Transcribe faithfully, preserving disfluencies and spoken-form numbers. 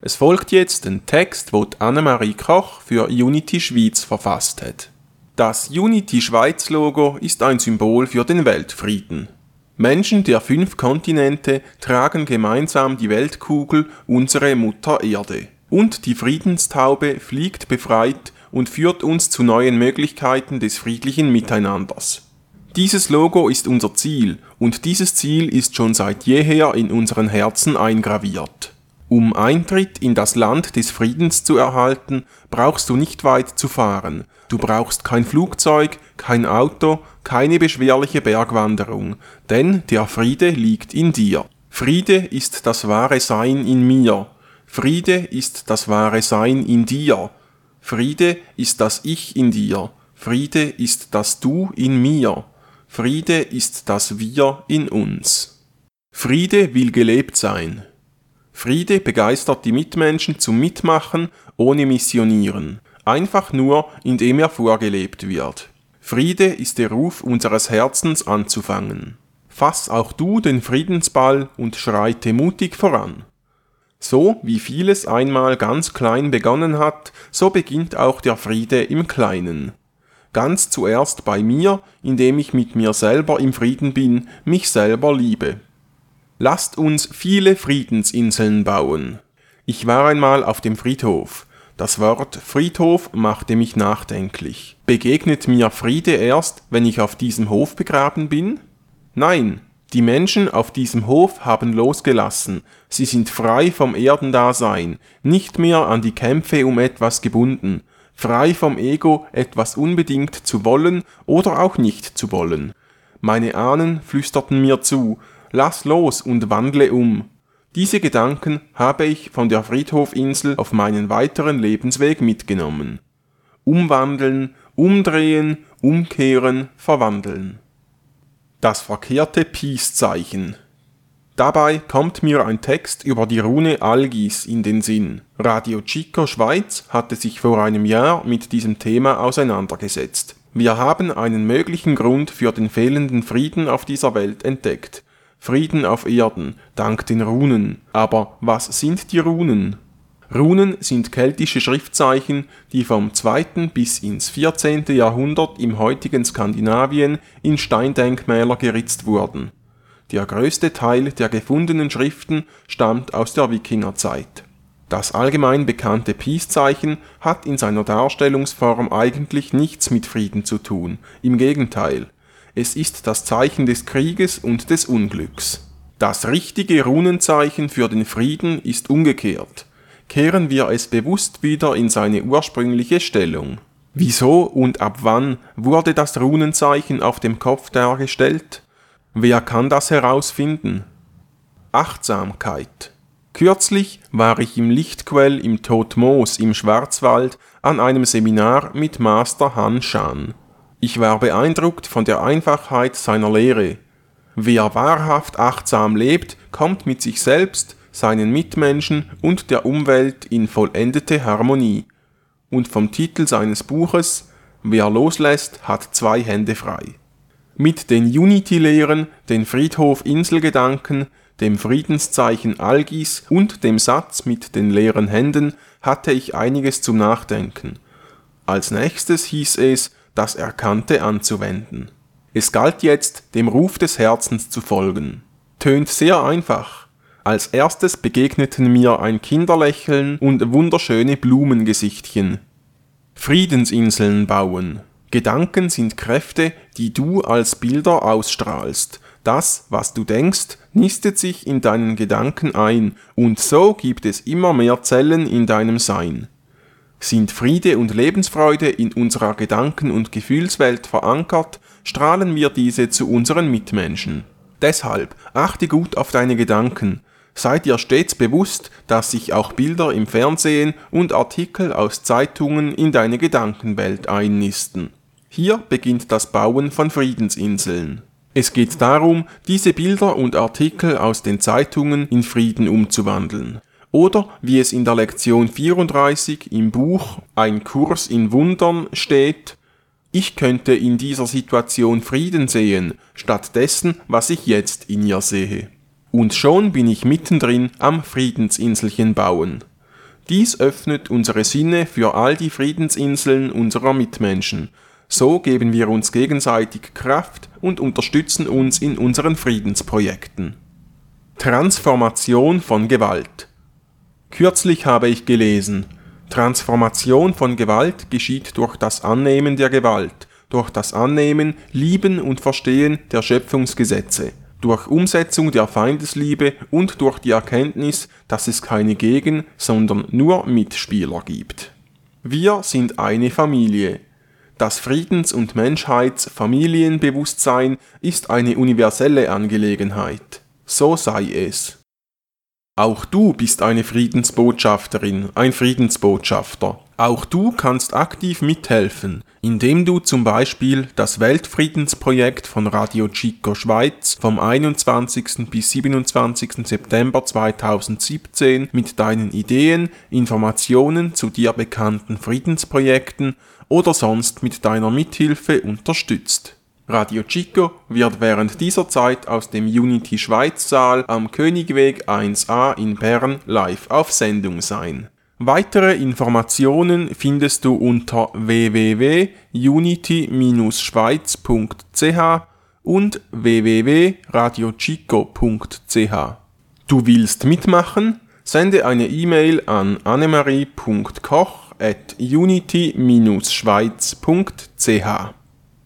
Es folgt jetzt ein Text, den Annemarie Koch für Unity Schweiz verfasst hat. Das Unity Schweiz Logo ist ein Symbol für den Weltfrieden. Menschen der fünf Kontinente tragen gemeinsam die Weltkugel, unsere Mutter Erde. Und die Friedenstaube fliegt befreit und führt uns zu neuen Möglichkeiten des friedlichen Miteinanders. Dieses Logo ist unser Ziel und dieses Ziel ist schon seit jeher in unseren Herzen eingraviert. Um Eintritt in das Land des Friedens zu erhalten, brauchst du nicht weit zu fahren. Du brauchst kein Flugzeug, kein Auto, keine beschwerliche Bergwanderung, denn der Friede liegt in dir. Friede ist das wahre Sein in mir. Friede ist das wahre Sein in dir. Friede ist das Ich in dir. Friede ist das Du in mir. Friede ist das Wir in uns. Friede will gelebt sein. Friede begeistert die Mitmenschen zum Mitmachen ohne Missionieren, einfach nur, indem er vorgelebt wird. Friede ist der Ruf unseres Herzens anzufangen. Fass auch du den Friedensball und schreite mutig voran. So wie vieles einmal ganz klein begonnen hat, so beginnt auch der Friede im Kleinen. Ganz zuerst bei mir, indem ich mit mir selber im Frieden bin, mich selber liebe. Lasst uns viele Friedensinseln bauen. Ich war einmal auf dem Friedhof. Das Wort Friedhof machte mich nachdenklich. Begegnet mir Friede erst, wenn ich auf diesem Hof begraben bin? Nein, die Menschen auf diesem Hof haben losgelassen. Sie sind frei vom Erdendasein, nicht mehr an die Kämpfe um etwas gebunden, frei vom Ego, etwas unbedingt zu wollen oder auch nicht zu wollen. Meine Ahnen flüsterten mir zu, lass los und wandle um. Diese Gedanken habe ich von der Friedhofinsel auf meinen weiteren Lebensweg mitgenommen. Umwandeln, umdrehen, umkehren, verwandeln. Das verkehrte Peace-Zeichen. Dabei kommt mir ein Text über die Rune Algis in den Sinn. Radio Chico Schweiz hatte sich vor einem Jahr mit diesem Thema auseinandergesetzt. Wir haben einen möglichen Grund für den fehlenden Frieden auf dieser Welt entdeckt. Frieden auf Erden, dank den Runen. Aber was sind die Runen? Runen sind keltische Schriftzeichen, die vom zweiten bis ins vierzehnten Jahrhundert im heutigen Skandinavien in Steindenkmäler geritzt wurden. Der größte Teil der gefundenen Schriften stammt aus der Wikingerzeit. Das allgemein bekannte Peace-Zeichen hat in seiner Darstellungsform eigentlich nichts mit Frieden zu tun. Im Gegenteil. Es ist das Zeichen des Krieges und des Unglücks. Das richtige Runenzeichen für den Frieden ist umgekehrt. Kehren wir es bewusst wieder in seine ursprüngliche Stellung. Wieso und ab wann wurde das Runenzeichen auf dem Kopf dargestellt? Wer kann das herausfinden? Achtsamkeit. Kürzlich war ich im Lichtquell im Todtmoos im Schwarzwald an einem Seminar mit Master Han Shan. Ich war beeindruckt von der Einfachheit seiner Lehre. Wer wahrhaft achtsam lebt, kommt mit sich selbst, seinen Mitmenschen und der Umwelt in vollendete Harmonie. Und vom Titel seines Buches Wer loslässt, hat zwei Hände frei. Mit den Unity-Lehren, den Friedhof-Inselgedanken, dem Friedenszeichen Algis und dem Satz mit den leeren Händen hatte ich einiges zum Nachdenken. Als nächstes hieß es, das Erkannte anzuwenden. Es galt jetzt, dem Ruf des Herzens zu folgen. Tönt sehr einfach. Als erstes begegneten mir ein Kinderlächeln und wunderschöne Blumengesichtchen. Friedensinseln bauen. Gedanken sind Kräfte, die du als Bilder ausstrahlst. Das, was du denkst, nistet sich in deinen Gedanken ein und so gibt es immer mehr Zellen in deinem Sein. Sind Friede und Lebensfreude in unserer Gedanken- und Gefühlswelt verankert, strahlen wir diese zu unseren Mitmenschen. Deshalb achte gut auf deine Gedanken. Sei dir stets bewusst, dass sich auch Bilder im Fernsehen und Artikel aus Zeitungen in deine Gedankenwelt einnisten. Hier beginnt das Bauen von Friedensinseln. Es geht darum, diese Bilder und Artikel aus den Zeitungen in Frieden umzuwandeln. Oder wie es in der Lektion vierunddreißig im Buch Ein Kurs in Wundern steht, ich könnte in dieser Situation Frieden sehen, statt dessen, was ich jetzt in ihr sehe. Und schon bin ich mittendrin am Friedensinselchen bauen. Dies öffnet unsere Sinne für all die Friedensinseln unserer Mitmenschen. So geben wir uns gegenseitig Kraft und unterstützen uns in unseren Friedensprojekten. Transformation von Gewalt. Kürzlich habe ich gelesen, Transformation von Gewalt geschieht durch das Annehmen der Gewalt, durch das Annehmen, Lieben und Verstehen der Schöpfungsgesetze, durch Umsetzung der Feindesliebe und durch die Erkenntnis, dass es keine Gegen-, sondern nur Mitspieler gibt. Wir sind eine Familie. Das Friedens- und Menschheits-Familienbewusstsein ist eine universelle Angelegenheit. So sei es. Auch du bist eine Friedensbotschafterin, ein Friedensbotschafter. Auch du kannst aktiv mithelfen, indem du zum Beispiel das Weltfriedensprojekt von Radio Chico Schweiz vom einundzwanzigsten bis siebenundzwanzigsten September zweitausendsiebzehn mit deinen Ideen, Informationen zu dir bekannten Friedensprojekten oder sonst mit deiner Mithilfe unterstützt. Radio Chico wird während dieser Zeit aus dem Unity Schweiz Saal am Königweg eins a in Bern live auf Sendung sein. Weitere Informationen findest du unter w w w punkt unity Bindestrich schweiz punkt c h und w w w punkt radio chico punkt c h. Du willst mitmachen? Sende eine E-Mail an annemarie punkt koch at unity Bindestrich schweiz punkt c h.